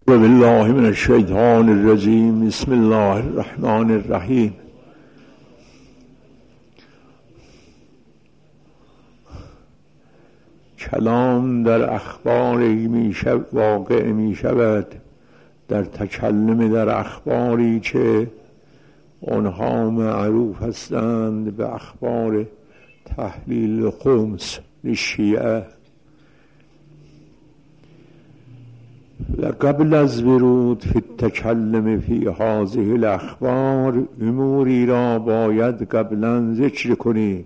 بالله من الشیطان الرجیم. بسم الله الرحمن الرحیم. کلام در اخباری واقع می شود، در تکلم در اخباری که آنها معروف هستند به اخبار تحلیل خمس للشیعه. و قبل از ورود فی التکلم فی هذه الاخبار، اموری را باید قبلا ذکر کنیم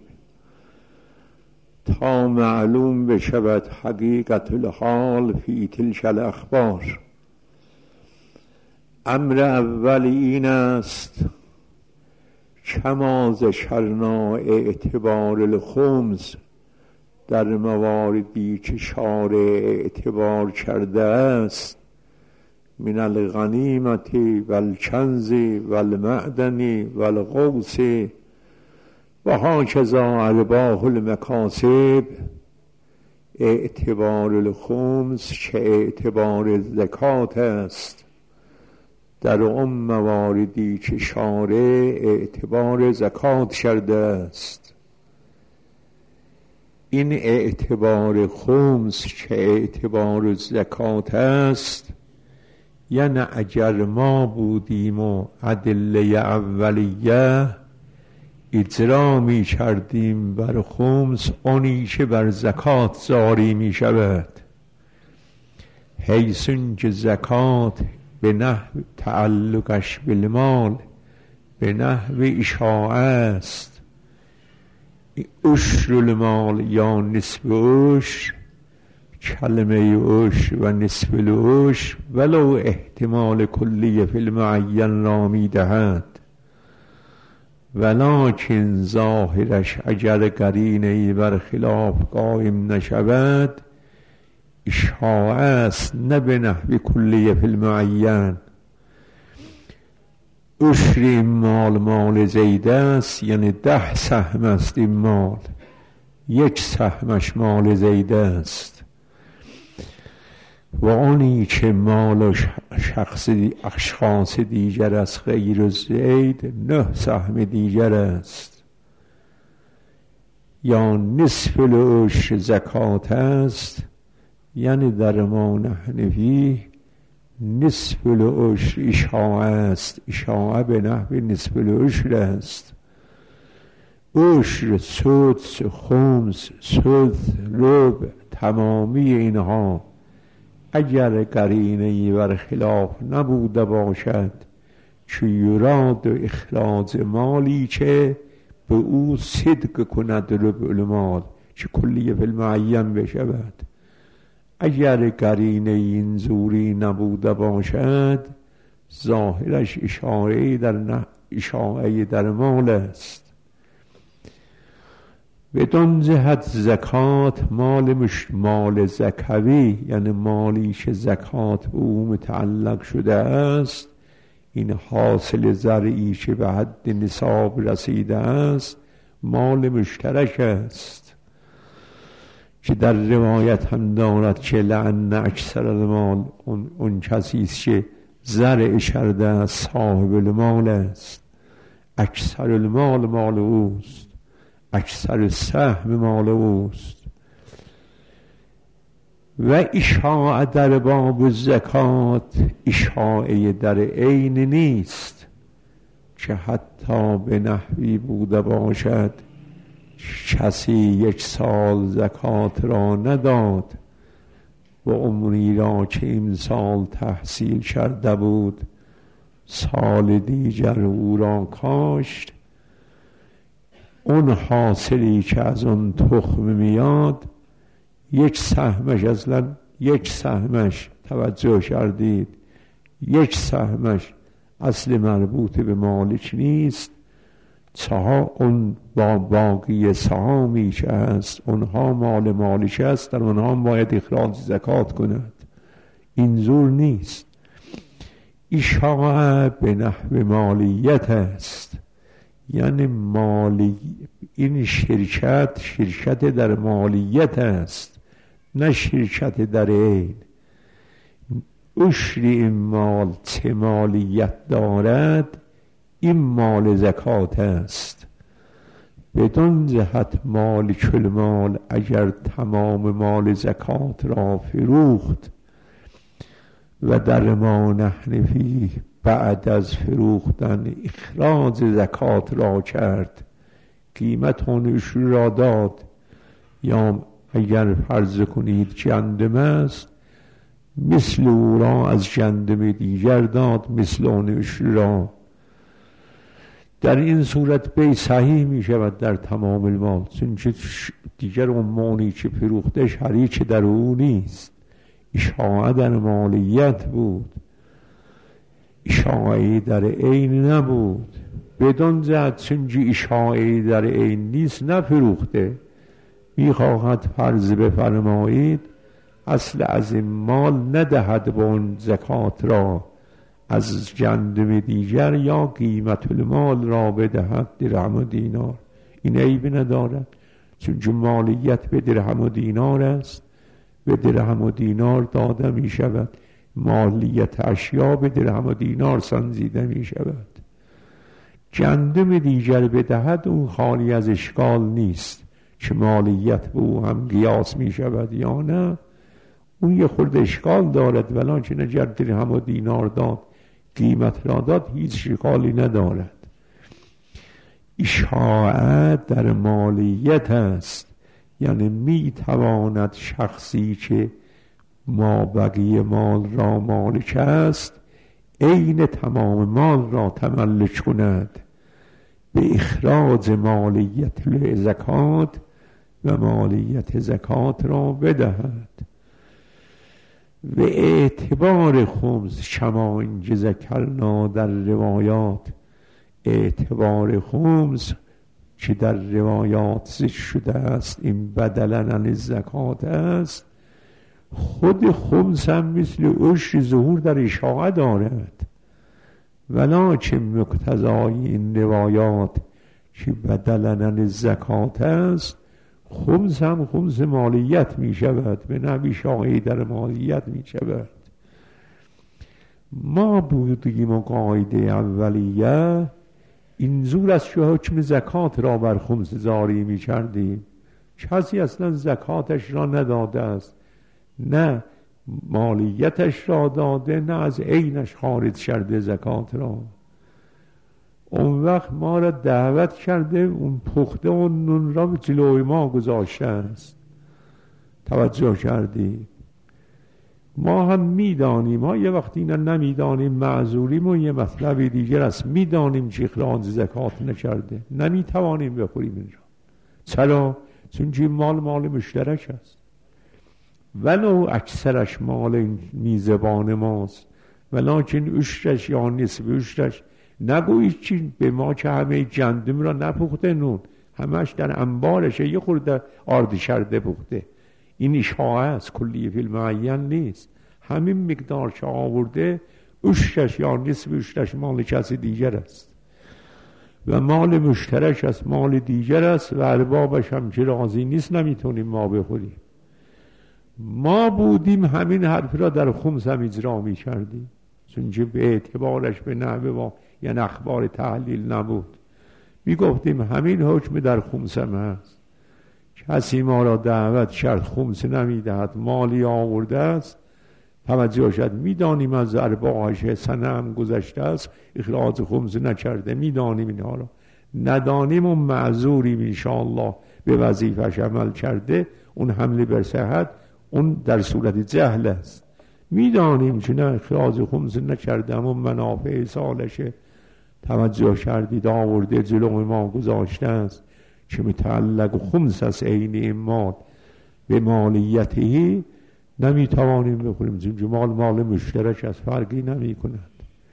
تا معلوم بشود حقیقت الحال فی تلک الاخبار. امر اول این است کما ذکرنا اعتبار الخمس در مواردی که شارع اعتبار کرده است، من الغنیمت و الکنز و المعدن و الغوث و هاکذا ارباح المکاسب. اعتبار الخمس که اعتبار زکات است در اون مواردی که شارع اعتبار زکات کرده است. این اعتبار خمس که اعتبار زکات است، یعنی اگر ما بودیم و ادله اولیه اجرا می کردیم بر خمس، آنی که بر زکات جاری می شود، حیث که زکات به نحو تعلقش بالمال به نحو اشاعه است، عشر المال یا نصف عشر، کلمه عشر و نصف العشر ولو احتمال کلیه فی المعین را می دهد، ولکن ظاهرش اگر قرینه‌ای بر خلاف قائم نشود اشاعه است، نه به نحو کلیه فی المعین. عشر این مال زید است، یعنی 10 سهم است این مال، 1 سهمش مال زید است. و آنی که مال اشخاص دیگر است غیر زید 9 سهم دیگر است. یا نصف العشر زکات است، یعنی در ما نحنفی نصف العشر اشاعه است، اشاعه به نحو نصف العشر است. عشر، سدس، خمس، ثلث، ربع، تمامی اینها اگر قرینه‌ای بر خلاف نبوده باشد که یراد اخراج مالی که به او صدق کند ربع المال که کلیه فی المعین بشود، اگر قرینه این زوری نبوده باشد ظاهرش اشاعه در مال است. بدون جهت زکات مال زکوی، یعنی مالی که زکات به او متعلق شده است، این حاصل زرعی که به حد نصاب رسیده است، مال مشترک است که در روایت هم دارد که لعن اکثر المال، اون کسی است که زرع کرده است صاحب المال است. اکثر المال مال اوست، اکثر سهم مال اوست. و اشاعه در باب زکات اشاعه در عین نیست که حتی به نحوی بوده باشد کسی 1 سال زکات را نداد و عمری را که این سال تحصیل کرده بود سال دیگر او را کاشت، اون حاصلی که از اون تخم میاد 1 سهمش، اصلا 1 سهمش، توجه کردید، 1 سهمش اصل مربوط به مالک نیست. اون با باقی سهامی که هست اونها مال مالک است، در اونها باید اخراج زکات کند. این زور نیست. اشاعه به نحو مالیت است، یعنی این شرکت در مالیت است، نه شرکت در عین. عشر این مال چه مالیت دارد، این مال زکات است. بدان جهت مالک المال اگر تمام مال زکات را فروخت و در ما نحن فیه بعد از فروختن اخراج زکات را کرد، قیمت آن عشر را داد، یا اگر فرض کنید جندم است مثل او را از جندم دیگر داد، مثل آن عشر را. در این صورت بی صحیح می شود در تمام المال، چون دیگر عمانی که فروخته شریک در او نیست، اشاعه در مالیت بود، اشاعه در عین نبود. بدان جهت چون اشاعه در عین نیست نفروخته، میخواهد فرض بفرمایید اصل از این مال ندهد با اون زکات را از جندم دیگر، یا قیمت المال را بدهد درهم و دینار. این عیب ندارد، چون مالیت به درهم و دینار است، به درهم و دینار داده می شود، مالیت اشیا به درهم و دینار سنجیده می شود. جندم دیگر بدهد اون خالی از اشکال نیست، چه مالیت به او هم قیاس می شود یا نه، اون یه خورده اشکال دارد، ولکن اگر درهم و دینار داد قیمت را داد هیچ اشکالی ندارد. اشاعه در مالیت است، یعنی می تواند شخصی که ما بقیه مال را مالک است عین تمام مال را تملک کند به اخراج مالیت زکات و مالیت زکات را بدهد. و اعتبار خمس شما اینجا ذکرنا در روایات، اعتبار خمس که در روایات ذکر شده است این بدلا عن زکات است، خود خمس هم مثل عشر ظهور در اشاعه دارد، ولکن مقتضای این روایات که بدلا عن زکات است، خمس هم خمس مالیت می شود، به نوی اشاعه در مالیت می شود. ما بودیم و قاعده اولیه این زور است که حکم زکات را بر خمس جاری می کردیم. کسی اصلا زکاتش را نداده است، نه مالیتش را داده، نه از عینش خارج کرده زکات را. اون وقت ما را دعوت کرده، اون پخته اون نون را به جلوی ما گذاشته است. توجه کردی؟ ما هم میدانیم، ما یه وقتی اینا نمیدانیم معذوریم، و یه مطلب دیگر است، میدانیم که اخراج زکات نکرده، نمیتوانیم بخوریم این را. چرا؟ چون مال مشترک است، ولو اکثرش مال میزبان ماست، ولکن عشرش یا نصف عشرش، نگویید چی به ما که همه جندم را نپخته نون، همش در انبارشه، یه خورده آرد شرده پخته. این اشاعه است، کلی فی المعین نیست. همین مقدار که آورده عشرش یا نصف عشرش مال کسی دیگر است و مال مشترک است، مال دیگر است، و اربابش هم که راضی نیست نمیتونیم ما بخوریم. ما بودیم همین حرف را در خمس هم اجرا می کردیم، چون به اعتبارش به نحوه یعنی اخبار تحلیل نبود. می گفتیم همین حکم در خمس هم هست. کسی ما را دعوت کرد خمس نمی دهد، مالی آورده است، توجه شد، می دانیم از ارباعش سنه هم گذشته است، اخراج خمس نکرده، می دانیم اینها را. ندانیم اون معذوریم انشاءالله به وظیفش عمل کرده، اون حمله بر صحت اون در صورت جهل است. میدانیم که نه اخراج خمس نکرده، اما منافع سالشه، توجه کردید، آورده جلوی ما گذاشته است که متعلق خمس از عین این مال به مالیتی، نمیتوانیم بخوریم، چون مال مشترک از فرقی نمی کند.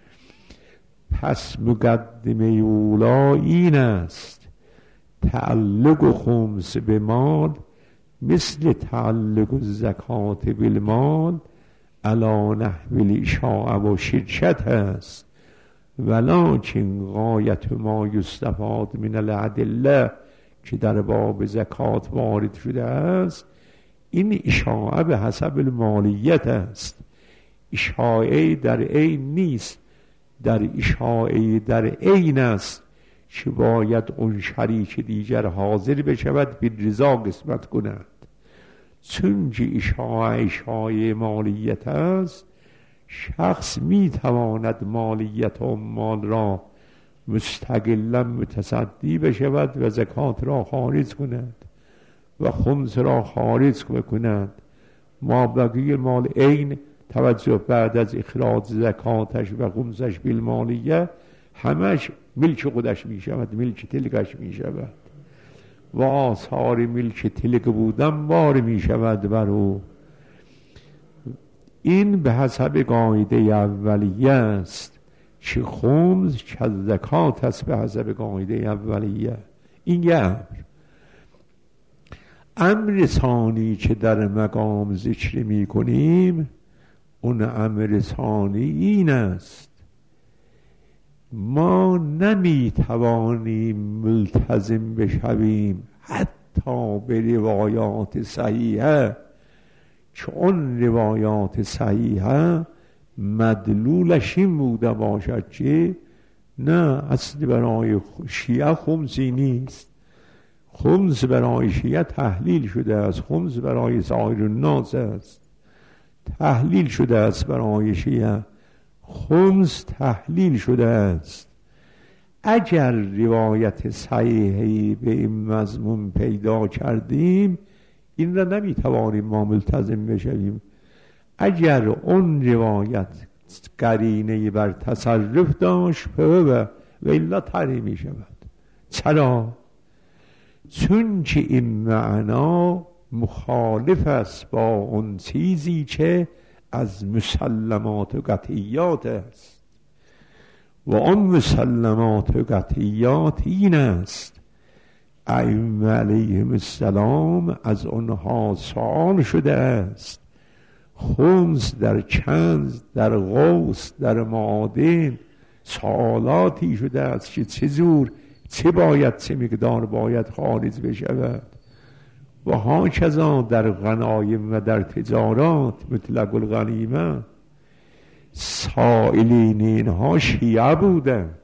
پس مقدمه اولا این است، تعلق خمس به مال مثل تعلق زکات بالمال علی نحو الاشاعه و شرکت است، ولکن غایت ما یستفاد من الادله که در باب زکات وارد شده است، این اشاعه به حسب المالیت است. اشاعه در عین نیست، در اشاعه در عین است که باید اون شریک دیگر حاضر بشود به رضا قسمت کند. چون که اشاعه مالیت است، شخص میتواند مالیت و مال را مستقلا متصدی بشود و زکات را خارج کند و خمس را خارج کند. ما بقیه مال عین توجه بعد از اخراج زکاتش و خمسش بالمالیه همش ملک خودش می شود، ملک تلکش می شود و آثار ملک تلک بودن بار می شود بر او. این به حسب قاعده اولیه است که خمس که زکات است به حسب قاعده اولیه. این یه امر ثانی که در مقام ذکر می کنیم، اون امر ثانی این است: ما نمی توانیم ملتزم بشویم حتی به روایات صحیحه که اون روایات صحیحه مدلولش این بوده باشد که نه، اصل برای شیعه خمسی نیست، خمس برای شیعه تحلیل شده است، خمس برای سایر الناس است، تحلیل شده است برای شیعه، خمس تحلیل شده است. اگر روایت صحیحی به این مضمون پیدا کردیم، این را نمیتوانیم ما ملتزم بشویم. اگر اون روایت قرینه بر تصرف داشت و الا تحریم می شود. چرا؟ چون که این معنا مخالف است با اون چیزی که از مسلمات و قطعیات است و آن مسلمات و قطعیات این است: ائمه علیهم السلام از آنها سؤال شده است، خمس در کنز، در غوث، در معادن سوالاتی شده است که چه باید، چه مقدار باید خارج بشود و هاکذا در غنایم و در تجارات مطلق الغنیمه. سائلین اینها شیعه بودند،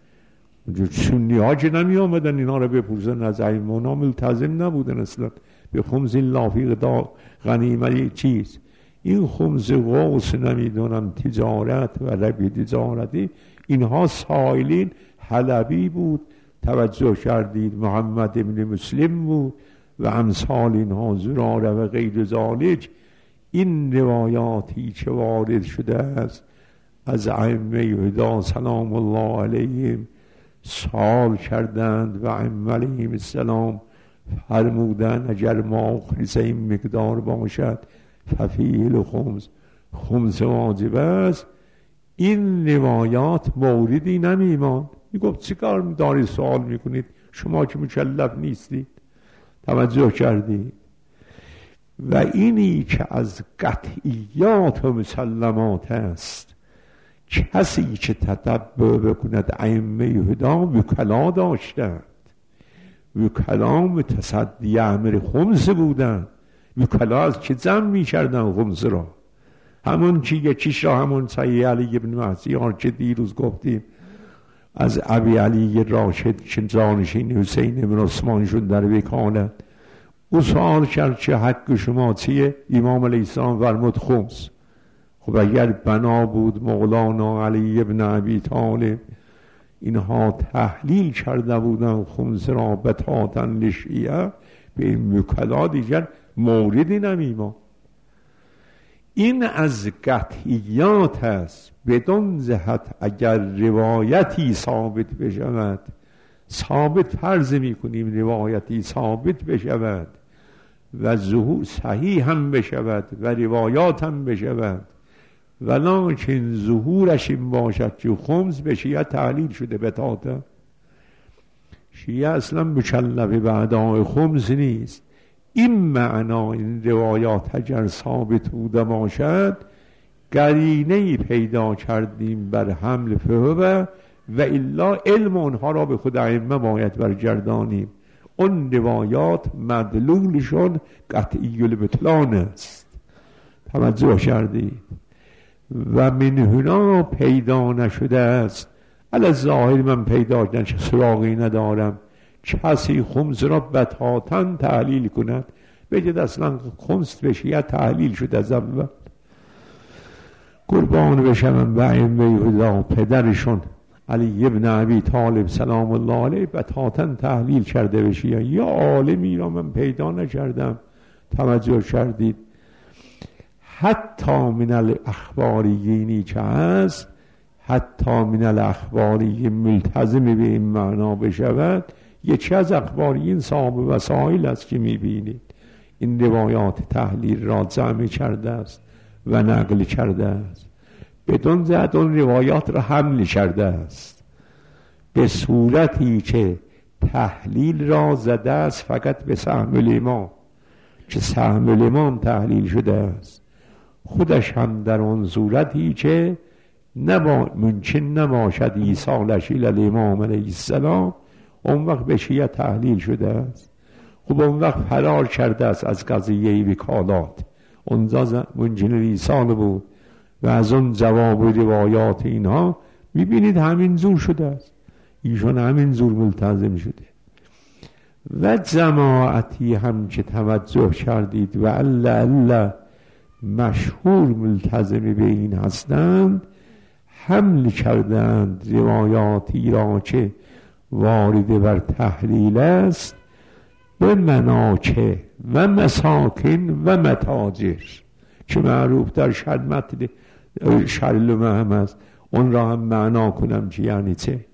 سنی ها که نمی آمدن اینا را بپرسن از ائمه، ملتزم نبودن اصلا به خمس لافیق غنیمه چیز. این خمس غوث نمیدونم تجارت و ربی تجارتی، اینها سائلین حلبی بود، توجه کردید، محمد ابن مسلم بود و امثال اینها، زراره و غیر ذالک. این روایاتی که وارد شده است از ائمه هدا سلام الله علیهم سوال کردند و ائمه علیهم السلام فرمودند اگر ما خلص این مقدار باشد ففیه الخمس، خمس واجب است. این روایات موردی نمیماند. میگفت چی کار داری سوال میکنید، شما که مکلف نیستید. توجه کردید؟ و اینی که از قطعیات و مسلمات است، کسی که تتبع بکند ائمه هدا وکلا داشتند، وکلا متصدی امر خمس بودند. وکلا از چه جمع میکردن خمس را؟ همون که یکیش را همون صحیح علی ابن مهدی که دیروز گفتیم از ابی علی راشد که جانشین حسین ابن عثمان شد در وکالت، او سوال کرد چه حق شما چیه؟ امام علیه السلام فرمود خمس. خب اگر بنا بود مولانا علی ابن ابی طالب اینها تحلیل کرده بودن خمس را بتاتا لشیعه، به این وکلا دیگر موردی نمیمان. این از قطعیات است. بدون جهت اگر روایتی ثابت بشود، ثابت فرض میکنیم روایتی ثابت بشود و ظهور صحیح هم بشود و روایات هم بشود، ولکن ظهورش این باشد که خمس به شیعه تعلیل شده بتاتا. شیعه اصلا مکلف به ادای خمس نیست. این معنا، این روایات اگر ثابت بوده باشد، قرینه‌ای پیدا کردیم بر حمل فهو و الا علم اونها را به خود ائمه باید برگردانیم. اون روایات مدلولشون قطعی البطلان است. توجه کردید؟ و من هنا پیدا نشده است. علی ظاهر من پیدا نشه، سراغی ندارم کسی خمس را بتاتا تحلیل کند، بگید اصلا خمس به شیعه تحلیل شده از اول. قربان بشم و ائمه هدی پدرشون علی ابن ابی طالب سلام الله علیه بتاتا تحلیل کرده به شیعه. یا عالمی را من پیدا نکردم توجه کردید. حتی من الاخباریینی که هست، حتی من الاخباری ملتزم به این معنا بشود، یکی از اخباریین صاحب وسائل است که میبینید این روایات تحلیل را جمع کرده است و نقل کرده است، بدون زد اون روایات را حمل کرده است به صورتی که تحلیل را زده است فقط به سهم الامام، که سهم الامام تحلیل شده است، خودش هم در اون صورتی که ممکن نباشد ایصالش الی الامام علیه السلام، اون وقت به شیعه تحلیل شده است. خب اون وقت فرار کرده است از قضیه وکالات، اونجا ممکن ایصال بود و از اون جواب و روایات اینها میبینید همین زور شده است، ایشون همین زور ملتزم شده. و جماعتی هم که توجه کردید و الله مشهور ملتزم به این هستند، حمل کردند روایاتی را که وارد بر تحلیل است به مناکه و مساکن و متاجر که معروف در شرل هم است. اون را هم معنا کنم که یعنی چه.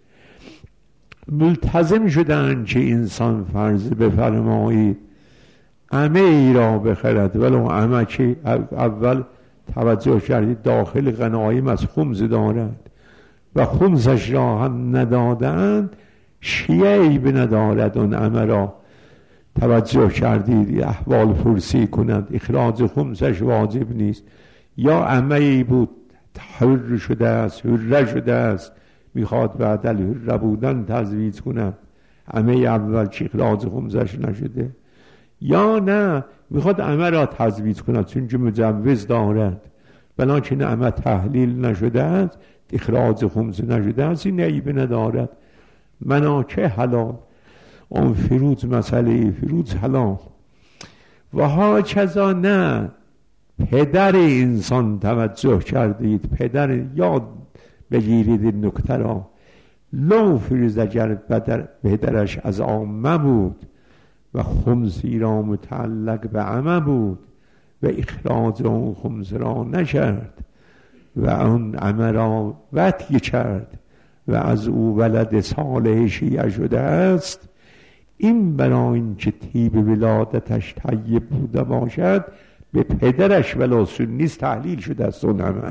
ملتزم شدن که انسان فرض بفرمایید عمه ای را بخرد، ولو عمه که اول توجه کردید داخل غنایم از خمس دارد و خمسش را هم ندادند، شیعی بندارد اون عمه را، توجه کردید احوال پرسی کنند، اخراج خمسش واجب نیست. یا عمه ای بود حر شده است، حره شده است، میخواد بعد الحره بودن تزویج کنند، عمه اول که اخراج خمسش نشده، یا نه میخواد عمه را تزویج کند چون که مجوز دارد، بلکه عمه تحلیل نشده است، اخراج خمس نشده است، این عیب ندارد. مناکه حلال، اون فروج مسئله فروج حلال. و ها کذا نه پدر انسان، توجه کردید پدر، یاد بگیرید این نکته را، لو فروز اگر پدرش از عامه بود و خمسی را متعلق به عمه بود و اخراج اون خمس را نکرد و اون عمه را وطی کرد و از او ولد صالح شیعه شده است، این برای این که طیب ولادتش طیب بوده باشد به پدرش ولا سنیست تحلیل شده است.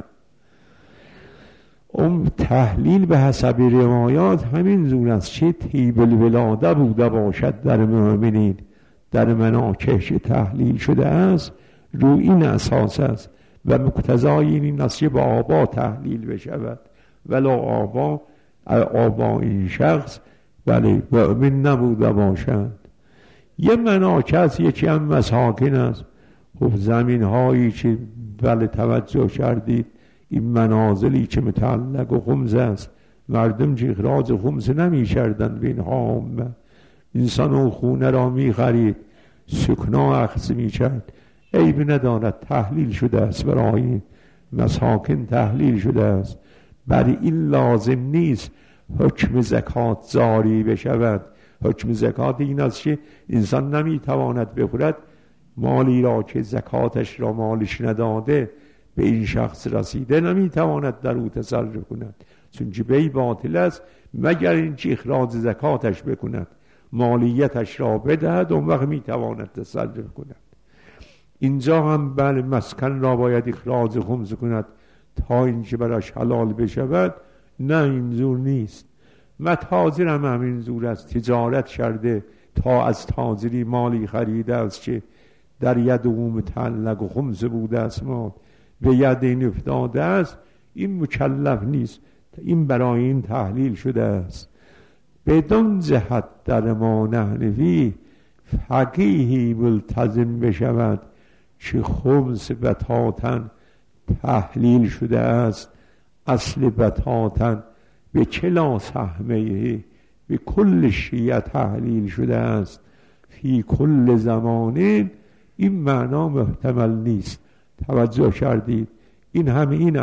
اون تحلیل به حسب روایات همین زور است که طیب الولاده بوده باشد در مؤمنین، در مناکه تحلیل شده است، رو این اساس است و مقتضای این است که با آبا تحلیل بشود، ولا آبا این شخص ولی مؤمن نبوده باشند. یه مناکه است، یکی هم مساکن است. خب زمین هایی که بله توجه کردید این منازلی که متعلق و خمس است، مردم که اخراج خمس نمی کردند به این حامه، انسان اون خونه را می خرید سکنا اخذ می کرد، عیب ندارد، تحلیل شده است، برای مساکن تحلیل شده است. برای این لازم نیست حکم زکات جاری بشود. حکم زکات این است که انسان نمیتواند بخورد مالی را که زکاتش را مالش نداده به این شخص رسیده، نمیتواند در او تصرف کند، چون که بی باطل است مگر این که اخراج زکاتش بکند، مالیتش را بدهد، اون وقت میتواند تصرف کند. اینجا هم بله مسکن را باید اخراج خمس کند تا اینکه براش حلال بشود، نه این زور نیست. متاجر هم همین زور است، تجارت کرده تا از تاجری مالی خریده است که در ید او متعلق و خمس بوده است، ما به ید این افتاده است، این مکلف نیست، این برای این تحلیل شده است. بدون جهت در ما نحنفی فقیهی ملتزم بشود که خمس بتاتا تحلیل شده است. اصل بتاتن به کلا سهمه به کل شیعه تحلیل شده است. فی کل زمانه این معنا محتمل نیست. توجه کردید؟ این همه این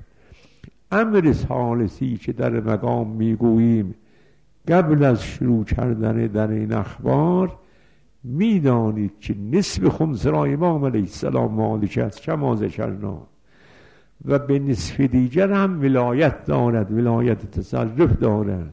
امر ثالثی که در مقام میگوییم قبل از شروع کردن در این اخبار میدانید که نصف خمس را امام علیه السلام مالک است کما ذکرنا، و به نصف دیگر هم ولایت دارد، ولایت تصرف دارد.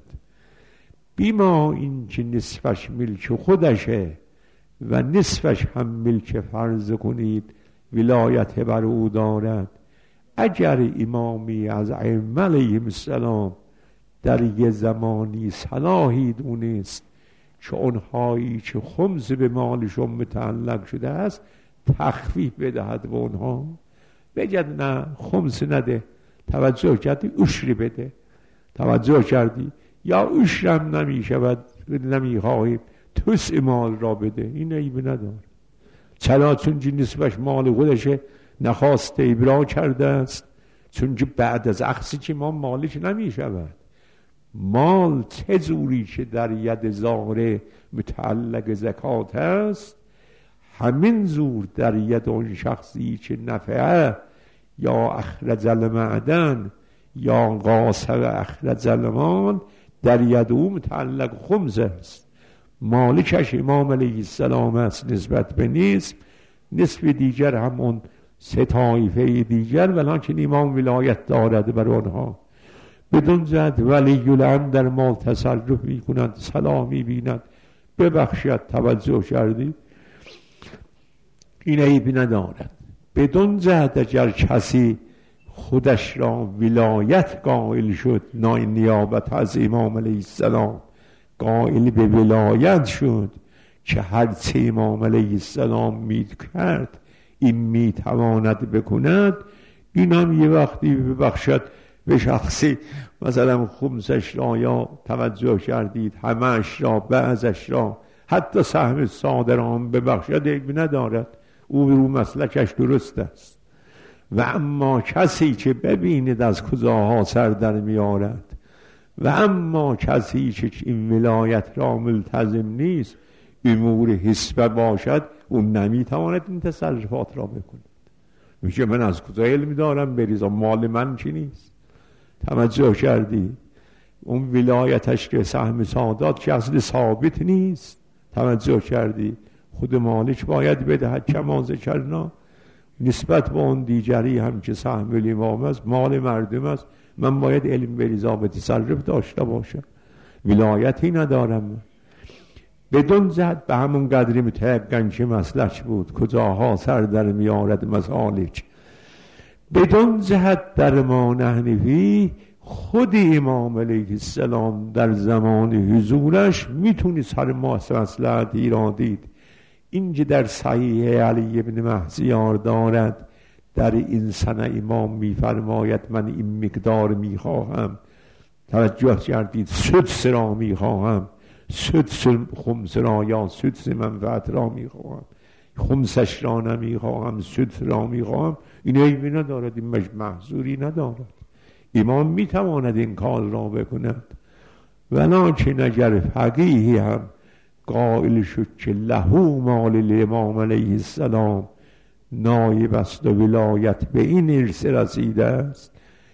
بیما این که نصفش ملک خودشه و نصفش هم ملک فرض کنید ولایت بر او دارد، اگر امامی از ائمه علیهم السلام در یه زمانی صلاحی دونست که اونهایی که خمس به مالشون متعلق شده است تخفیف بدهد به اونها، بگد نه خمس نده، توجه کردی؟ عشری بده، توجه کردی؟ یا عشرم نمی شود نمی خواهیم تسع مال را بده، این عیب نداره. چرا؟ چون نسبش مال خودشه نخواسته ابرا کرده است، چون بعد از اخذ که ما مالش نمی شود. مال چه جوری که در ید ظاهر متعلق زکات است، همین زور در ید اون شخصی که نفعه یا اخرج المعدن یا قاصر اخرج المال در ید او متعلق خمس است. مالکش امام علیه السلام است نسبت به نصف دیگر هم اون سه طایفه دیگر، ولکن امام ولایت دارد بر آنها. بدون جهت ولی الامر در مال تصرف می کند، صلاح می بیند، ببخشید. توجه کردید؟ این عیبی ندارد. بدون جهت اگر کسی خودش را ولایت قائل شد، نیابت از امام علیه السلام قائل به ولایت شد که هرچه امام علیه السلام می کرد این می تواند بکند، این هم یه وقتی ببخشد به شخصی مثلا خمسش را یا توجه کردید همش را بعضش را حتی سهم صادران ببخشد عیب ندارد، او مسلکش درست است. و اما کسی که ببیند از کجاها سر در میارد و اما کسی که این ولایت را ملتزم نیست، امور حسبه باشد، اون نمیتواند این تصرفات را بکند. میگه من از کجا علم دارم بریزم، مال من چی نیست. توجه کردی؟ اون ولایتش که سهم سادات که اصل ثابت نیست، توجه کردی؟ خود مالک باید بدهد کما ذکرنا. نسبت به اون دیگری هم که سهم الامام است، مال مردم است، من باید علم بریزا به تصرف داشته باشم، ولایتی ندارم. بدون جهت به همون قدری متیقن که مسلک بود، کجاها سر در میارد مسالک. بدون جهت در ما نحنفی خود امام علیه السلام در زمان حضورش میتونی سر مصلحتی را دید. اینجا در صحیح علی ابن مهزیار دارد، در این سنه امام میفرماید من این مقدار میخواهم، توجه کردید؟ سدس را میخواهم، سدس خمس را یا سدس منفعت را میخواهم، خمسش را نمیخواهم، سدس را میخواهم. این عیبی ندارد، این محظوری ندارد. امام میتواند این کار را بکند. ولکن اگر فقیهی هم قائل شد که لهو مال الامام علیه السلام نایب است و ولایت به این ارث رسیده است،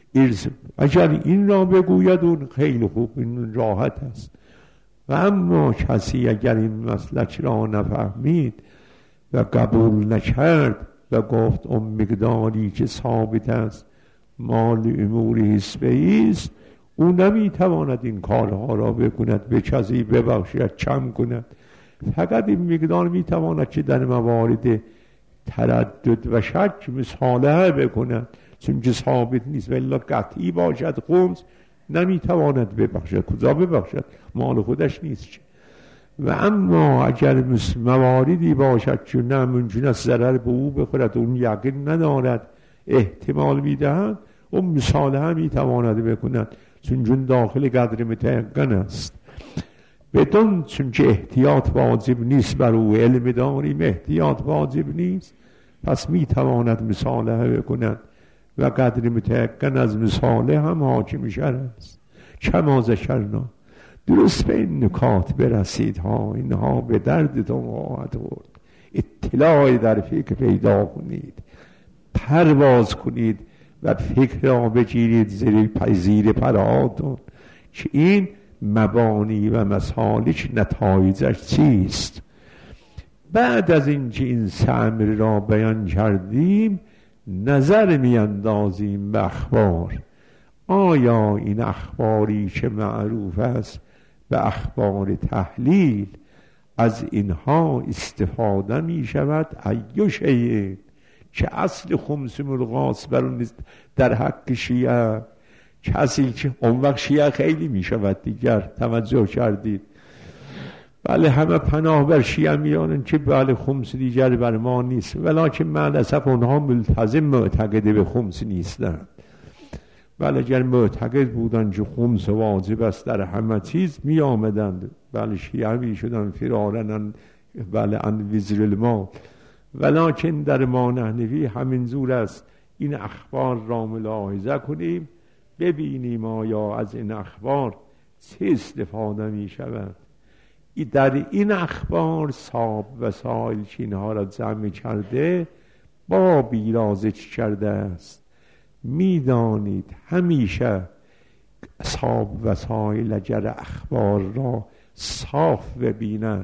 اگر این را بگوید اون خیلی خوب، این راحت است. و اما کسی اگر این مسلک را نفهمید و قبول نکرد و گفت اون مقداری که ثابت است مال امور حسبه‌ای است، او نمیتواند این کارها را بکند، به کسی ببخشد، کم کند. فقط این مقدار میتواند که در موارد تردد و شک مصالحه بکند، چون که ثابت نیست. ولی قطعی باشد خمس نمیتواند ببخشد. کجا ببخشد؟ مال خودش نیست. و اما اگر مواردی باشد که نه ممکن است ضرر به او بخورد، اون یقین ندارد، احتمال میدهد، اون مصالحه میتواند بکند، چون داخل قدر متیقن است. بدون چون که احتیاط واجب نیست بر او، علم داریم احتیاط واجب نیست، پس میتواند مصالحه بکند و قدر متیقن از مثاله هم حاکم شر است. کما ذکرنا، درست به این نکات برسید ها، اینها به دردتون خواهد خورد. اطلاع در فکر پیدا کنید، پرواز کنید و فکر را بگیرید زیر پرهاتون که این مبانی و مسالک نتایجش چیست. بعد از اینکه این سمر را بیان کردیم، نظر میاندازیم به اخبار. آیا این اخباری که معروف است به اخبار تحلیل، از اینها استفاده می شود؟ ایو شیء، که اصل خمس ملغاس بر در حق شیعه، کسی که اون وقت شیعه خیلی می شود دیگر، توجه کردید؟ بله همه پناه بر شیعه میانن که بله خمس دیگر بر ما نیست، ولیکن مع اونها ملتزم معتقد به خمس نیستند. بله اگر معتقد بودن که خمس واجب است در همه چیز می آمدند، بله شیعه می شدن فرارن بله ان وزر المال. ولیکن در ما نحنفی همین زور است. این اخبار را ملاحظه کنیم، ببینیم آیا از این اخبار چه استفاده می شود. در این اخبار صاحب وسائل که اینها را جمع کرده بابی را ذکر کرده است. میدانید همیشه صاحب وسائل اگر اخبار را صاف ببیند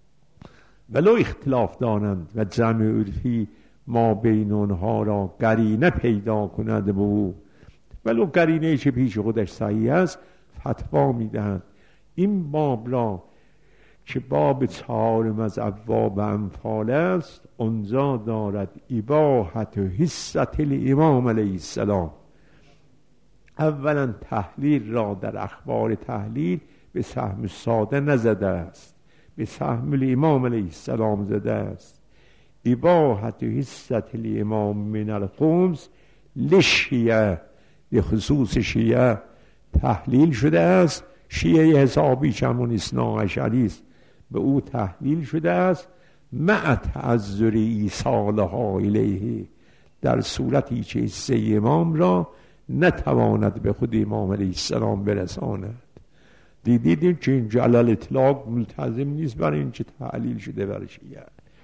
ولو اختلاف دارند و جمع عرفی ما بین اونها را قرینه پیدا کند به او، ولو قرینه چه پیش خودش صحیح است، فتوا میدهند. این باب را که باب 4 از ابواب انفال است، اونجا دارد اباحت حصة الامام علیه السلام. اولا تحلیل را در اخبار تحلیل به سهم ساده نزده است، به سهم الامام علیه السلام زده است. اباحت حصة الامام من الخمس للشیعه، به خصوص شیعه تحلیل شده است. شیعه حسابی چمون اثناعشری است، به او تحلیل شده است مع تعذر ایصالها الیه، در صورتی که حصه امام را نتواند به خود امام علیه السلام برساند. دیدید که این جلال اطلاق ملتزم نیست برای این که تحلیل شده برای شیعه.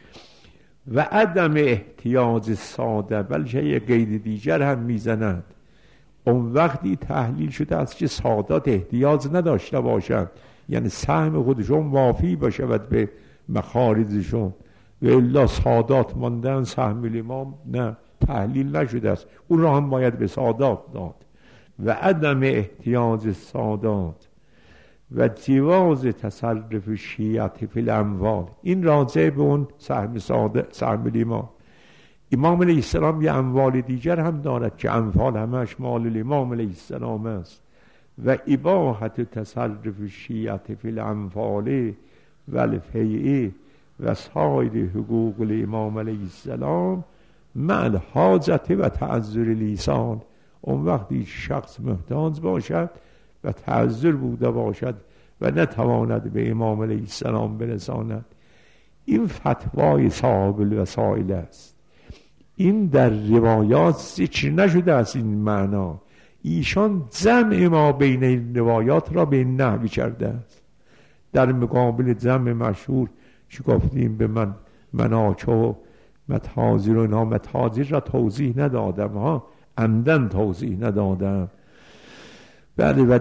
و عدم احتیاج ساده، بلکه یک قید دیگر هم میزند. اون وقتی تحلیل شده است که سادات احتیاج نداشته باشند، یعنی سهم خودشون وافی باشه به مخارجشون، و الا سادات ماندن سهم الامام نه تحلیل نشده است، اون را هم باید به سادات داد. و عدم احتیاج سادات و جواز تصرف شیعت فی الاموال، این راجع به اون سهم الامام. امام علیه السلام یه اموال دیگر هم دارد که اموال همش مال الامام علیه السلام است. و اباحت تصرف شیعت فی الاموال و الفیء و سایر حقوق الامام علیه السلام مع الحاجت و تعذر لیسان. اون وقتی شخص محتاج باشد و تعذر بوده باشد و نتواند به امام علیه السلام برساند، این فتوای صاحب الوسائل است. این در روایات ذکر نشده است این معنا. ایشان جمع ما بین این روایات را به این نحوی کرده است. در مقابل جمع مشهور که گفتیم به مناچه و متحاضر و اینا، متحاضر را توضیح ندادم ها، عمدن توضیح ندادم. بله و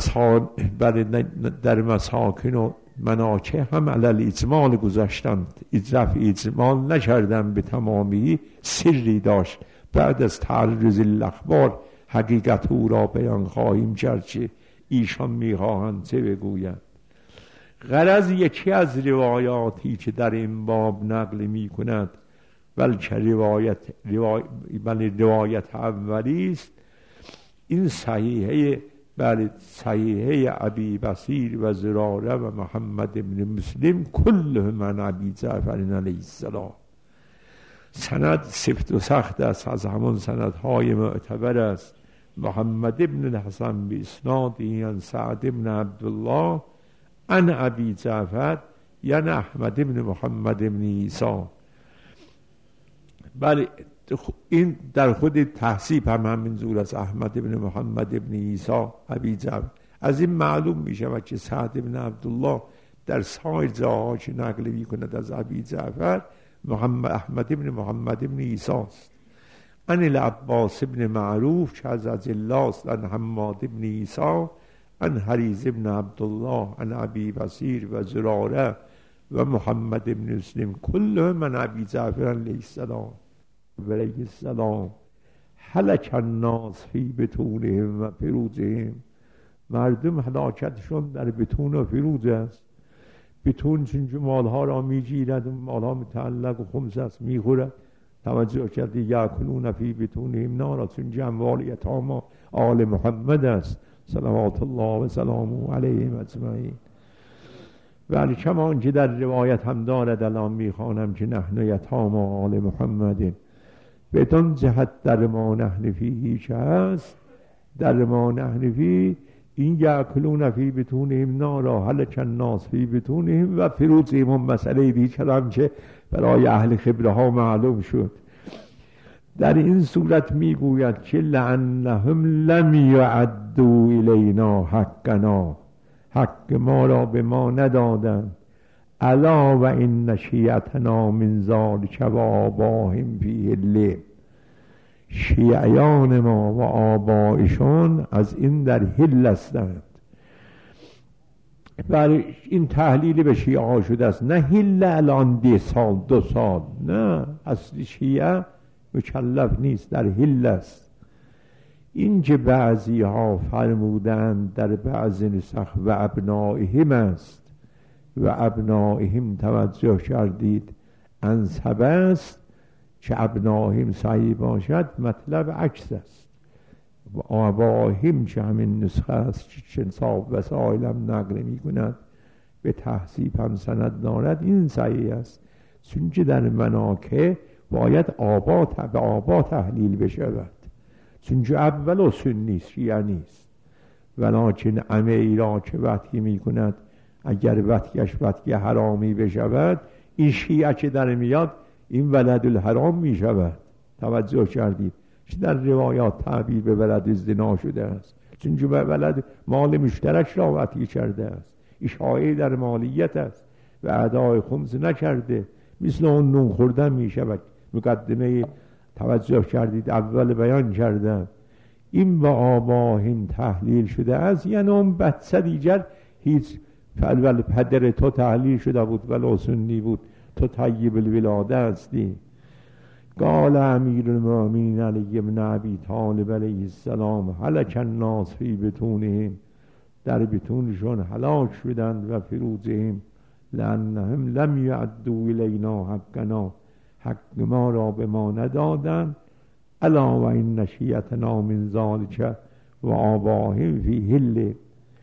در مساکن و مناچه هم علل اجمال گذاشتم، رفع اجمال نکردم به تمامی، سری داشت. بعد از تعرض الاخبار حقیقت او را بیان خواهیم کرد که ایشان میخواهند چه بگویند. غرض یکی از روایاتی که در این باب نقل می کند، بلکه روایت اولی است، این صحیحه ابی بصیر و زراره و محمد بن مسلم کله من ابی جعفر علیه السلام. سند سفت و سخت است، از همان سندهای معتبر است. محمد بن الحسن به اسنادی عن سعد بن عبدالله عن ابی جعفر یعنی احمد بن محمد بن عیسی. بله این در خود تحصیب هم همین زور از احمد ابن محمد ابن عیسی ابی جعفر. از این معلوم می شود که سعد ابن عبدالله در سایر جاها که نقل می کند از ابی جعفر احمد ابن محمد ابن عیسی است. عن العباس ابن معروف که از الله است، عن حماد ابن عیسی، عن حریز ابن عبدالله، عن ابی بصیر و زراره و محمد ابن مسلم كلهم من ابی جعفر علیه السلام هلک الناس فی بطونهم و فروجهم. مردم هلاکتشون در بطون و فروج است. بطون چون مالها را میگیرد، مالها متعلق و خمس است، میخورد. توجه کردی یاکلون فی بطونهم نارا، چون اموال یتامی آل محمد است صلوات الله و سلامه علیهم اجمعین. ولی کما آنچه در روایت هم دارد، الان میخوانم که نحن یتامی آل محمد، بدان جهت در ما نحن فیه که هست، در ما نحن فیه این یاکلون فی بطونهم نارا هلک الناس فی بطونهم و فروجهم. مسئله دیگر هم که برای اهل خبره ها معلوم شد. در این صورت میگوید که لعنهم لم یعدوا الینا حقنا، حق ما را به ما ندادند. الا و ان شیعتنا من ذلک و آباهم فی حل، شیعیان ما و آبایشان از این در حل هستند. برای این تحلیل به شیعه ها شده است، نه حل الان 10 سال 2 سال، نه، اصل شیعه مکلف نیست، در حل است. این که بعضی ها فرمودند در بعض نسخ و ابنائهم است، و ابنائهم توجه کردید انصب است، که ابنائهم صحیح باشد مطلب عکس است. و آباهم که همین نسخه است که انصاب وسائل هم نقل می کند، به تحصیب هم سند دارد، این صحیح است. چون که در مناکه باید به آبا تحلیل بشود، چون که اول و سنی شیعه نیست. ولیکن امی را که وطی می کند، اگر وطیش وطی حرامی بشود، این شیعه که در میاد این ولد الحرام می شود. توجه کردید که در روایات تعبیر به ولد الزنا شده است، چون که ولد مال مشترک را وطی کرده است، اشاعه در مالیت است و ادای خمس نکرده، مثل اون نون خوردن می شود. مقدمه توجه کردید اول بیان کردم، این با آباهم تحلیل شده است، یعنی اون بچه دیگر هیچ فلول پدر تو تحلیل شده بود ولو سنی بود، تو طیب الولاده هستی. قال امیر المؤمنین علی بن ابی طالب علیه السلام هلک الناس فی بطونهم، در بطونشون هلاک شدند، و فروجهم لانهم لم یعدوا الینا حقنا، حق ما را به ما ندادند. الا و ان شیعتنا من ذلک و آباهم فی حل.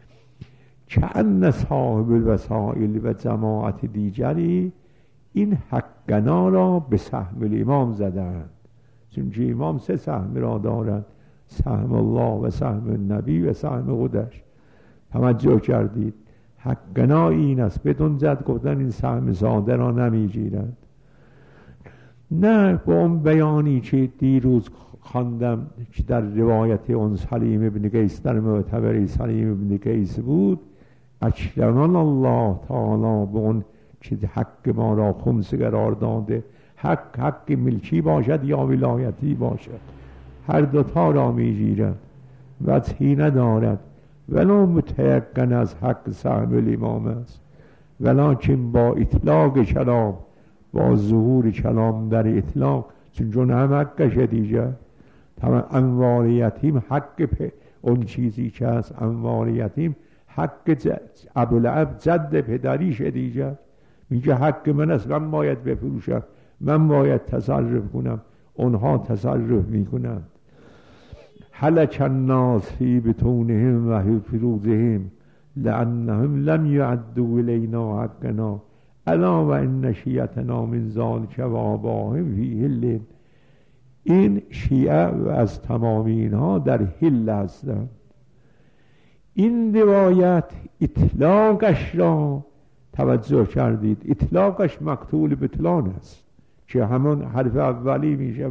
کأن صاحب الوسائل و جماعت دیگری این حقنا را به سهم الامام زدند، چون که امام 3 سهم را دارد، سهم الله و سهم النبی و سهم خودش. توجه کردید حقنا این است، بدون زد گفتن این سهم ساده را نمیگیرند. نه با اون بیانی که دیروز خواندم که در روایت اون سلیم ابن قیس، در معتبر سلیم ابن قیس بود، اکرمنا الله تعالی به اون که حق ما را خمس قرار داده، حق ملکی باشد یا ولایتی باشد، هر دوتا را میگیرد، وجهی ندارد، ولو متیقن از حق سهم الامام است، ولیکن با اطلاق کلام، با ظهور کلام در اطلاق، چون هم حقش دیگه. اموال یتیم حق اون چیزی که هست، اموال یتیم حق ابوالعب جد پدریش دیگه، میگه حق من است، من باید بفروشم، من باید تصرف کنم، اونها تصرف میکنند. هلک الناس فی بطونهم و فی فروجهم لانهم لم یعدوا الینا حقنا الا و ان شیعتنا من ذلک و آباهم فی حل. این شیعه و از تمام اینها در حل هستند. این روایت اطلاقش را توجه کردید، اطلاقش مقتول بطلان است که همون حرف اولی می شود،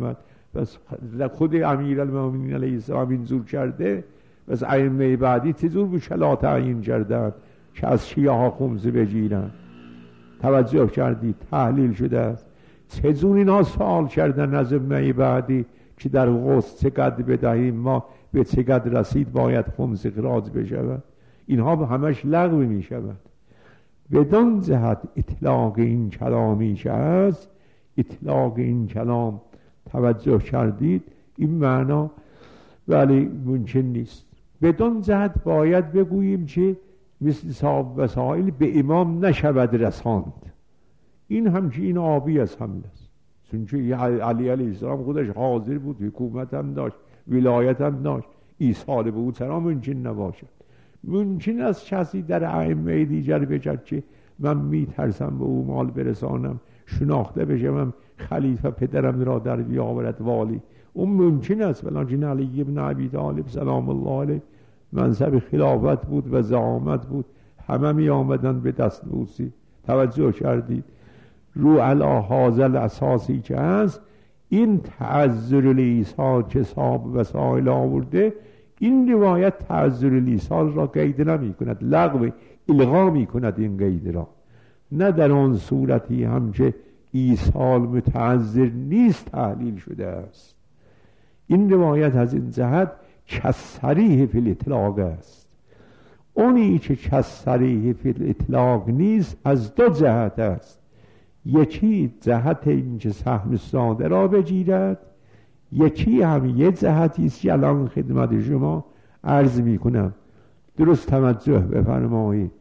پس خود امیرالمومنین علیه السلام این زور کرده، پس ائمه بعدی چه زور به شلا تعیین کردن که از شیعه ها خمسه بگیرن؟ توجه کردید؟ تحلیل شده است. چه زور اینا سوال کردن از ائمه بعدی که در غسل چه قدر بدهیم، ما به چه قدر رسید باید خمسه اخراج بشود؟ اینها به همش لغو می شود. بدان جهت اطلاق این کلامی که هست، اطلاق این کلام توجه کردید این معنا ولی ممکن نیست. بدان جهت باید بگوییم که مثل صاحب وسائل به امام نشود رساند. این همچین آبی از حمل است، چون علی علیه السلام خودش حاضر بود، حکومت هم داشت، ولایت هم داشت، ایصال بود چرا ممکن نباشد؟ ممکن است کسی در ائمه دیگر بگد که من میترسم به او مال برسانم، شناخته بشم خلیفه پدرم را در بیاورد والی، اون ممکن است. ولکن علی ابن ابی طالب سلام الله علیه منصب خلافت بود و زعامت بود، همه می آمدن به دست بوسی. توجه کردید؟ رو علی حاضر اساسی که هست، این تعذر لیسان که صاحب وسائل آورده، این روایت تعذر لیسان را قید نمی کند، لغو الغا می کند این قید را. نه در آن صورتی هم که ایصال متعذر نیست تحلیل شده است. این روایت از این جهت کصریح فی الاطلاق است. اونی که کصریح فی الاطلاق نیست از دو جهت است. یکی جهت این که سهم ساده را بگیرد، یکی هم یه جهتی است که الان خدمت شما عرض می کنم. درست توجه بفرمایید.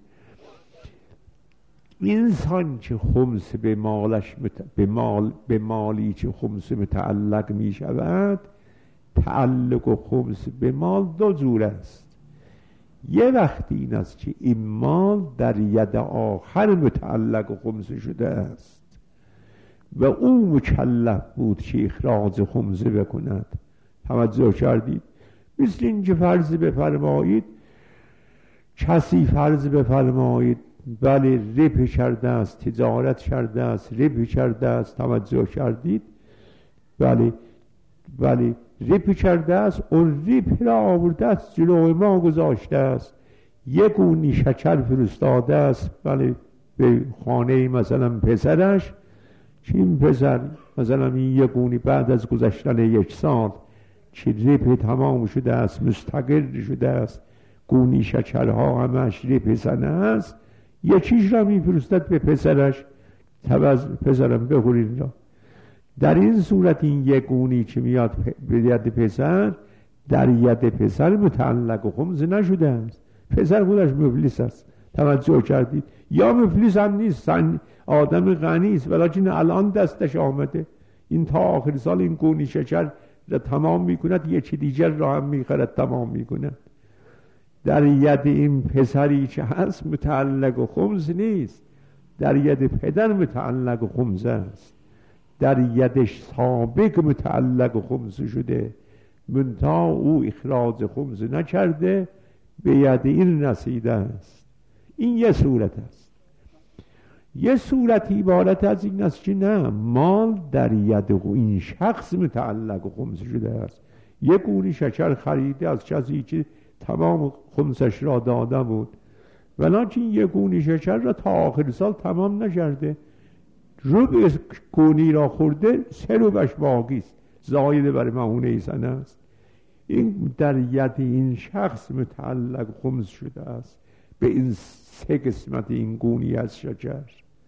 انسان که خمس به مالش به مالی که خمس متعلق می شود، تعلق و خمس به مال دو جور است. یه وقتی این است که این مال در ید آخر متعلق و خمس شده است و او مکلف بود که اخراج خمسه بکند. توجه کردید؟ مثل این که فرض بفرمایید کسی فرض بفرمایید بله ربح کرده است، تجارت کرده است، ربح کرده است. توجه کردید؟ بله ربح کرده است، اون ربح را آورده است جلوی ما گذاشته است، یک گونی شکر فرستاده است بله به خانه مثلا پسرش، که این پسر مثلا این یک گونی بعد از گذشتن 1 سال که ربح تمام شده است، مستقر شده است، گونی شکرها همش ربح سنه است، یکیش را میفرستد به پسرش، پسرم بخورین را. در این صورت این یک گونی که میاد به ید پسر، در ید پسر متعلق و خمس نشده است. پسر خودش مفلس است. توجه کردید؟ یا مفلس هم نیست، آدم غنی است، ولیکن الان دستش آمده، این تا آخر سال این گونی شکر را تمام میکند، یکی دیگر را هم میخرد تمام میکند. در ید این پسری که هست متعلق و خمس نیست، در ید پدر متعلق و خمس است. در یدش سابق متعلق و خمس شده، منتها او اخراج خمس نکرده، به ید این رسیده است. این یه صورت است. یه صورت عبارت از این است که نه، مال در ید این شخص متعلق و خمس شده است. یک گونی شکر خریده از کسی که تمام خمسش را داده بود، ولیکن یک گونی شکر را تا آخر سال تمام نکرده، ربع گونی را خورده، 3 ربعش باقی است، زاید بر معونه سنه است. این در ید این شخص متعلق خمس شده است به این 3 قسمت این گونی از شکر.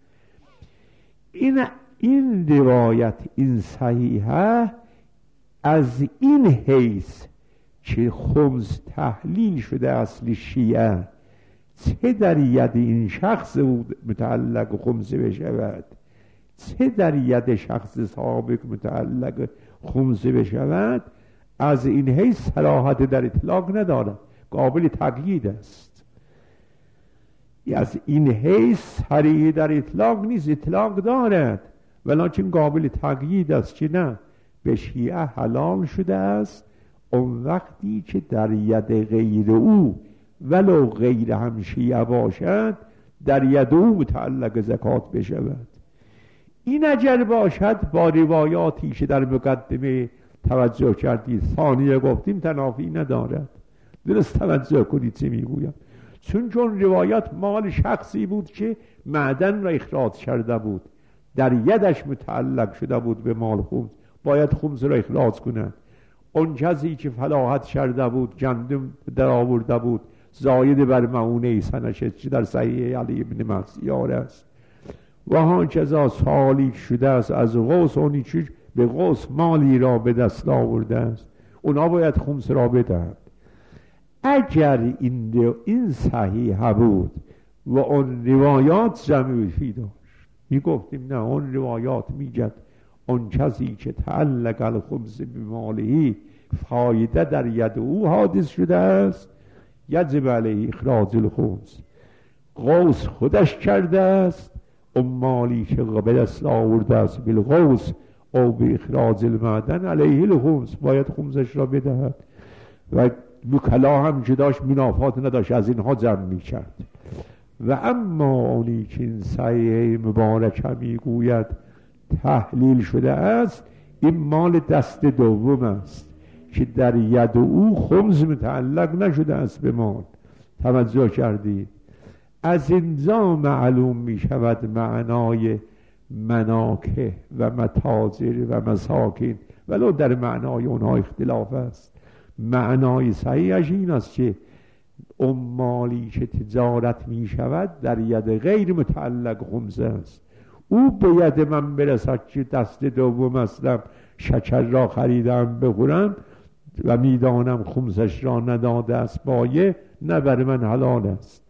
این روایت این صحیحه از این حیث که خمس تحلیل شده اصل شیعه، چه در ید این شخص متعلق خمس بشود، چه در ید شخص سابق متعلق خمس بشود، از این حیث صلاحت در اطلاق ندارد، قابل تقیید است. از این حیث صریح در اطلاق نیست، اطلاق دارد ولیکن قابل تقیید است که نه، به شیعه حلال شده است اون وقتی که در ید غیر او ولو غیر هم شیعه باشد، در ید او متعلق زکات بشود. این اگر باشد با روایاتی که در مقدمه توجه کردید ثانیه گفتیم تنافی ندارد. درست توجه کنید چه میگویم. چون روایت مال شخصی بود که معدن را اخراج کرده بود، در یدش متعلق شده بود به مال خمس، باید خمس را اخراج کنند. اون کسی که فلاحت کرده بود، گندم در آورده بود، زاید بر معونه سنش که در صحیح علی بن مسیار است، و هاکذا سالی شده است از غوث، اونی که به غوث مالی را به دست آورده است، اونا باید خمس را بدهند. اگر این صحیح بود و اون روایات ضعیفی داشت، میگفتیم نه، اون روایات میگد اون کسی که تعلق الخمس بمالهی فایده در ید او حادث شده است، یجب علیه اخراج الخمس، غوث خودش کرده است، اون مالی که به دست آورده است بالغوث او به اخراج المعدن علیه الخمس، باید خمسش را بدهد. و وکلا هم که داشت منافات نداشت، از اینها جمع میکرد. و اما اونی که این صحیح مبارک میگوید تحلیل شده است، این مال دست دوم است که در ید او خمس متعلق نشده است به مال. توجه کردید؟ از اینجا معلوم می شود معنای مناکه و متاجر و مساکین، ولو در معنای اونها اختلاف است. معنای صحیحش این است که اون مالی که تجارت می شود در ید غیر متعلق خمس است. او به ید من برسد که دست دوم هستم، شکر را خریدم بخورم و میدانم خمسش را نداده است بایه، نه بر من حلال است.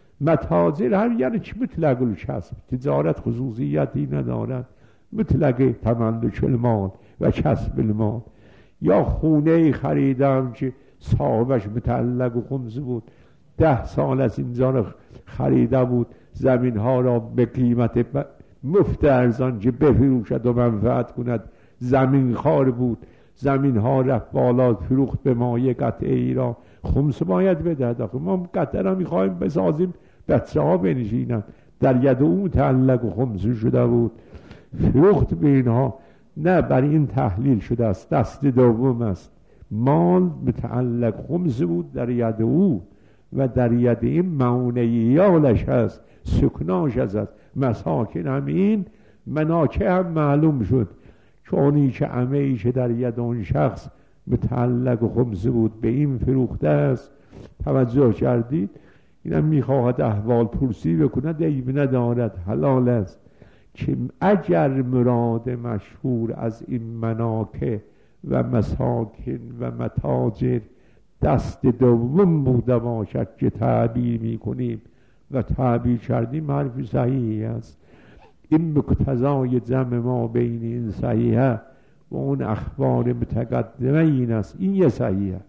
متاجر هم یعنی چی؟ مطلق الکسب، تجارت خصوصیتی ندارد، مطلق تملک المال و کسب المال. یا خونه خریدم که صاحبش متعلق و خمس بود، 10 سال از اینجا رو خریده بود، زمین ها را به قیمت مفت ارزان که بفروشد و منفعت کند، زمین خار بود، زمین ها رفت بالا، فروخت به ما یک قطعه ای را، خمس باید بدهد. ما قطعه را میخوایم بسازیم بچه ها بنشینند، در ید او متعلق و خمس شده بود، فروخت به اینها. نه، بر این تحلیل شده است دست دوم است، مال متعلق خمس بود در ید او و در ید این معونه یالش هست، سکناش هست. مساکن همین، مناکه هم معلوم شد چونی که عمهی که در ید اون شخص متعلق خمس بود به این فروخته است. توجه کردید؟ اینم میخواهد احوال پرسی بکند، عیب ندارد، حلال است. که اگر مراد مشهور از این مناکه و مساکن و متاجر دست دوم بوده باشد که تعبیر میکنیم و تعبیر کردیم، حرف صحیحی است. این مقتضای جمع ما بین این صحیحه و اون اخبار متقدمه این است. این یه صحیحه.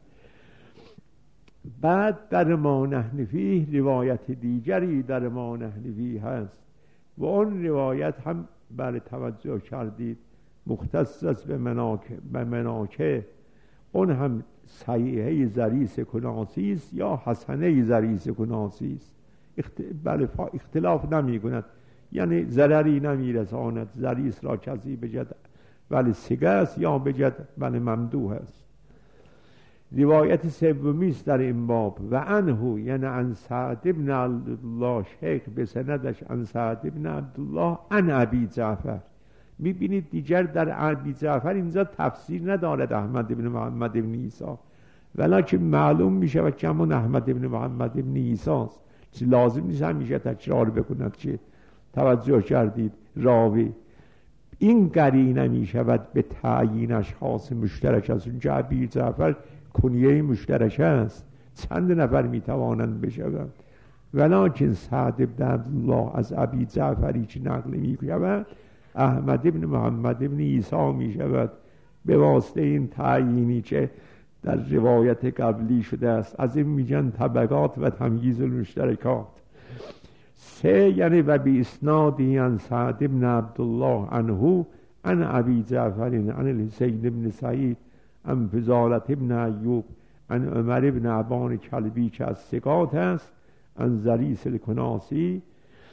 بعد در ما نحن فیه روایت دیگری در ما نحن فیه هست و اون روایت هم بر توجه کردید مختص است به مناکه. اون هم صحیحه ضریس کناسی است یا حسنه ضریس کناسی است. اختلاف نمی کند، یعنی ضرری نمی رساند. ضریس را کسی بجد ولی سگه است یا بجد ولی ممدوح است. روایت سومی است در این باب و عنه، یعنی عن سعد بن عبدالله، شیخ به سندش عن سعد بن عبدالله عن ابی جعفر. میبینید دیگر در ابی جعفر اینجا تفسیر ندارد احمد بن محمد بن عیسی، ولیکن معلوم میشه و کمون احمد بن محمد بن عیسی است، چه لازم نیست همیشه تکرار بکند که توجه کردید راوی این قرینه میشود به تعیین اشخاص مشترک است. اونجا ابی جعفر کنیه مشترک است، چند نفر میتوانند بشوند، ولیکن سعد بن عبدالله از ابی جعفری که نقل میشود احمد بن محمد بن عیسی میشود به واسطه این تعیینی که در روایت قبلی شده است. از این میگن طبقات و تمییز المشترکات. 3 یعنی و بی اسنادی عن سعد بن عبدالله عنه عن ابی جعفر عن الحسین بن سعید عن فضالة بن ایوب عن عمر بن عبان کلبی که از ثقات است، عن ضریس الکناسی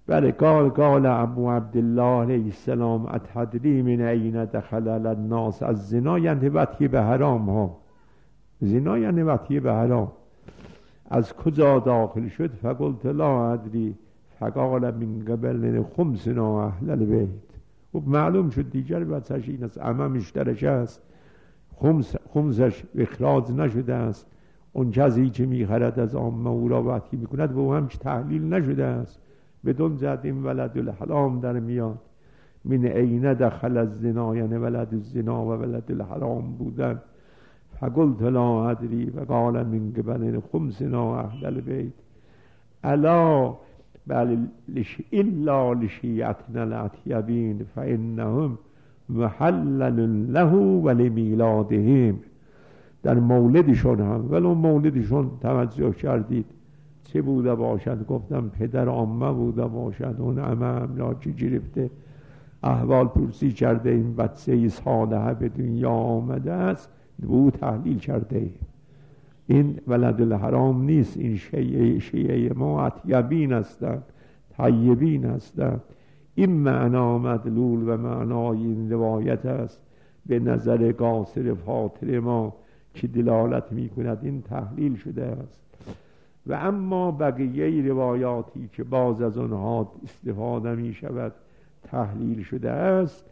بله. قال ابو عبدالله علیه السلام اتدری من این دخل الناس از زنا، یعنی وطیه به حرام ها. زنا یعنی وطیه به حرام. از کجا داخل شد؟ فقلت لا ادری فقال من قبل خمسنا اهل البیت. خب معلوم شد دیگر بچهش این است، عممش درجه است، خمسش اخراج نشده است، اون کسی که میخرد از عامه او را وطیه میکند به او هم تحلیل نشده است. بدون زد این ولد الحرام در میاد. من عین دخل الزنا یعنی ولد الزنا و ولد الحرام بودن. فقلت لا ادری و قال من قبل خمسنا اهل البیت الا بل الا لشیعتنا الاطیبین فانهم محلل له ولمیلادهم. در مولدشون هم، ولو مولدشون توجه کردید چه بوده باشد؟ گفتم پدر عامه بوده باشد، اون عمم را که گرفته احوال پرسی کرده این بچه صالحه به دنیا آمده است، به او تحلیل کرده. این ولد الحرام نیست، این شیعه ما اطیبین هستند، طیبین هستند. این معنا مدلول و معنای این روایت است به نظر قاصر فاطر ما که دلالت می کند این تحلیل شده است. و اما بقیه روایاتی که باز از آنها استفاده می شود تحلیل شده است.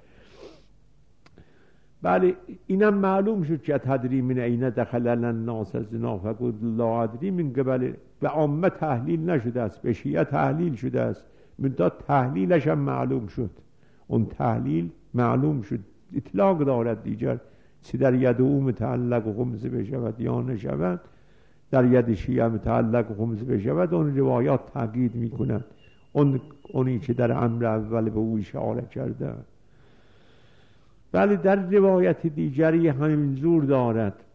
بله اینم معلوم شد که تدری من عین دخل الناس الزنا فقلت لا ادری من قبل. به عامه تحلیل نشده است، به شیعه تحلیل شده است. منتها تحلیلش هم معلوم شد، اون تحلیل معلوم شد، اطلاق دارد دیگر چه در ید او متعلق و خمسه بشود یا نشود، در ید شیعه متعلق و خمسه بشود. اون روایات تاکید می کنند اونی که در امر اول به او اشاره کرده. ولی در روایت دیگری همین زور دارد.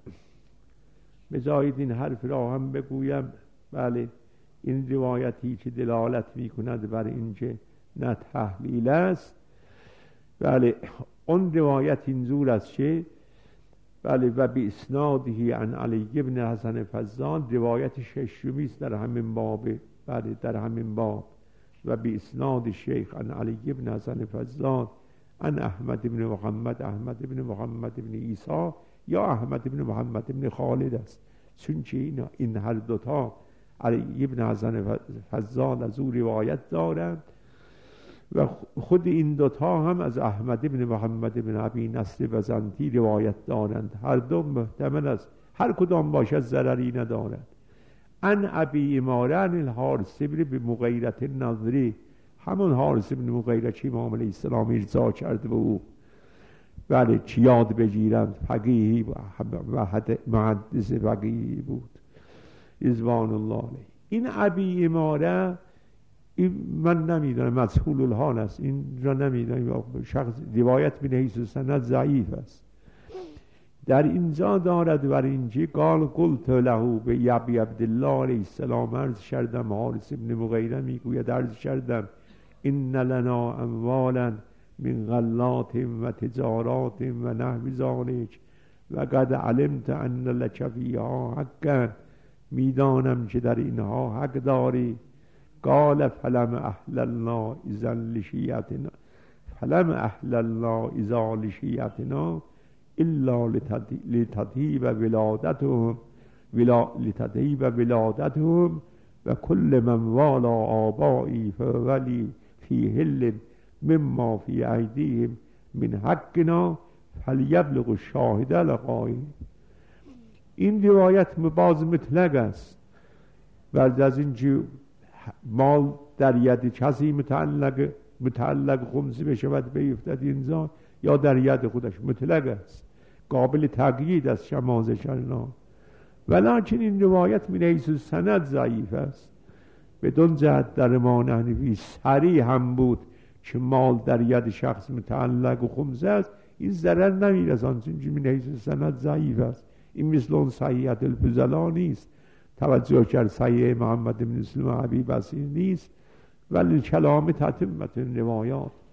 بذارید این حرف را هم بگویم. بله این روایتی که دلالت می کند بر اینکه نه تحلیل است. بله اون روایت این زور است که بله و بی اسناده عن علی ابن حسن فزان، روایت ششمی است در همین باب. بله در همین باب و بی اسناد شیخ عن علی ابن حسن فزان عن احمد ابن محمد، احمد ابن محمد ابن عیسی یا احمد ابن محمد ابن خالد است، چون که این هر دوتا علی ابن حسن فزان از او روایت دارند و خود این دوتا هم از احمد ابن محمد ابن ابی نصر بزنطی روایت دارند. هر دو محتمل است، هر کدام باشد ضرری ندارد. ان ابی اماره ان الحارث ابن بمغیرة النضری، همون حارث ابن مغیره که امام علیه السلام ارضا کرده به او بله چی یاد بگیرند، فقیهی و محدث فقیهی بود رضوان الله علیه. این ابی اماره من نمیدونم، مجهول الحال است، این را نمیدونم، شخص روایت به حیث سند ضعیف است. در اینجا دارد بر اینجا قال قلت له به ابی عبدالله علیه السلام عرض کردم، حارث ابن مغیره میگوید عرض کردم ان لنا اموالا من غلات و تجارات و نحو ذلک و قد علمت ان لک فیها حقا، میدانم که در اینها حق داری. قال فلم احللنا اذا لشیعتنا، فلم احللنا اذا لشیعتنا الا لتطیب ولادتهم و کل من والا آبایی فولی فی حل مما فی ایدیهم من حقنا فلیبلغ الشاهد الغایب. این روایت باز مطلق است. بعد از اینکه مال در ید کسی متعلق خمسی بشود بیفتد اینجا یا در ید خودش مطلق است، قابل تقیید است شماز شرنا. ولیکن این روایت من حیث سند ضعیف است. بدون جهت در ما نحنفی صریح هم بود که مال در ید شخص متعلق و خمسه است، این ضرر نمیرسان، چون من حیث سند ضعیف است. این مثل اون صحیحت الفضلا نیست، توجه کرد صحیح محمد بن مسلم عبی بصیر نیست، ولی کلام تتمت روایات